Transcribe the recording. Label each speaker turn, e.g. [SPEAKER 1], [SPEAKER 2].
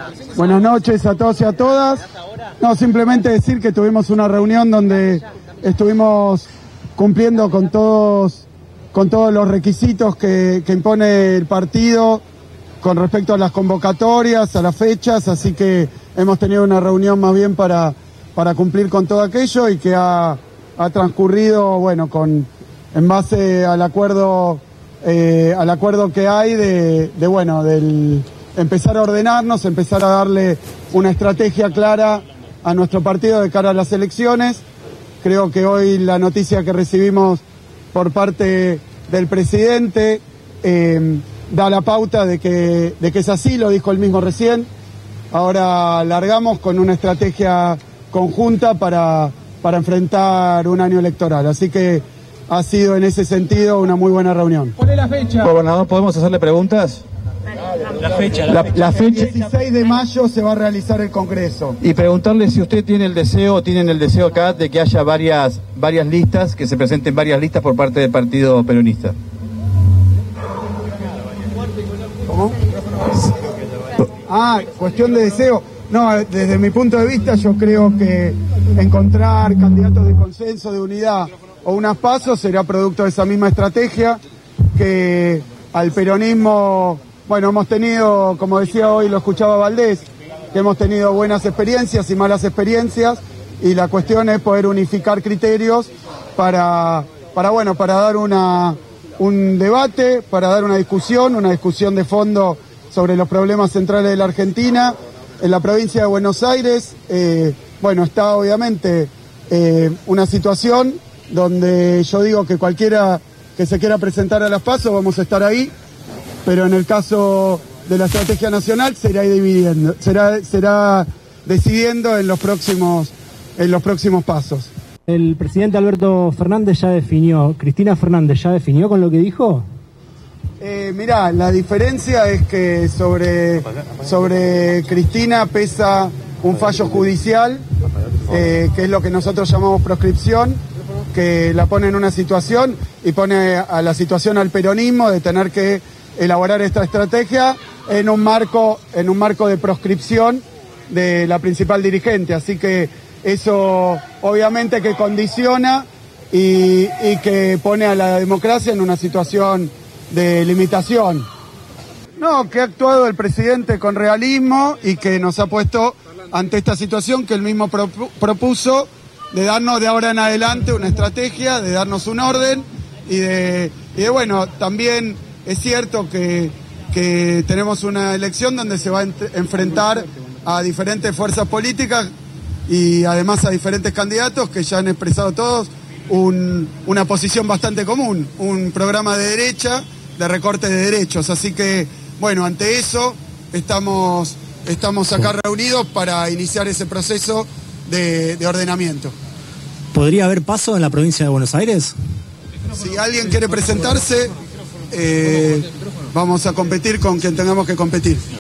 [SPEAKER 1] Buenas noches a todos y a todas. No, simplemente decir que tuvimos una reunión donde estuvimos cumpliendo con todos los requisitos que impone el partido con respecto a las convocatorias, a las fechas, así que hemos tenido una reunión más bien para cumplir con todo aquello y que ha transcurrido, bueno, en base al acuerdo que hay del empezar a ordenarnos, empezar a darle una estrategia clara a nuestro partido de cara a las elecciones. Creo que hoy la noticia que recibimos por parte del presidente da la pauta de que es así, lo dijo él mismo recién. Ahora largamos con una estrategia conjunta para enfrentar un año electoral. Así que ha sido en ese sentido una muy buena reunión.
[SPEAKER 2] ¿Cuál es la fecha?
[SPEAKER 3] Gobernador, ¿podemos hacerle preguntas?
[SPEAKER 2] La fecha.
[SPEAKER 1] El 16 de mayo se va a realizar el Congreso.
[SPEAKER 3] Y preguntarle si usted tienen el deseo acá de que haya varias listas, que se presenten varias listas por parte del Partido Peronista.
[SPEAKER 1] ¿Cómo? Cuestión de deseo. No, desde mi punto de vista yo creo que encontrar candidatos de consenso, de unidad o unas pasos será producto de esa misma estrategia que al peronismo, bueno, hemos tenido, como decía hoy, lo escuchaba Valdés, que hemos tenido buenas experiencias y malas experiencias y la cuestión es poder unificar criterios para dar un debate, para dar una discusión de fondo sobre los problemas centrales de la Argentina. En la provincia de Buenos Aires, está obviamente una situación donde yo digo que cualquiera que se quiera presentar a las PASO vamos a estar ahí, pero en el caso de la estrategia nacional será decidiendo en los próximos pasos.
[SPEAKER 4] El presidente Alberto Fernández ya definió, Cristina Fernández ya definió con lo que dijo.
[SPEAKER 1] Mirá, la diferencia es que sobre Cristina pesa un fallo judicial, que es lo que nosotros llamamos proscripción, que la pone en una situación y pone a la situación al peronismo de tener que elaborar esta estrategia en un marco de proscripción de la principal dirigente. Así que eso obviamente que condiciona y que pone a la democracia en una situación de limitación. No, que ha actuado el presidente con realismo y que nos ha puesto ante esta situación que él mismo propuso de darnos de ahora en adelante una estrategia, de darnos un orden y también es cierto que tenemos una elección donde se va a enfrentar a diferentes fuerzas políticas y además a diferentes candidatos que ya han expresado todos una posición bastante común, un programa de derecha, de recorte de derechos. Así que, ante eso estamos acá reunidos para iniciar ese proceso de ordenamiento.
[SPEAKER 4] ¿Podría haber paso en la provincia de Buenos Aires?
[SPEAKER 1] Si alguien quiere presentarse, vamos a competir con quien tengamos que competir.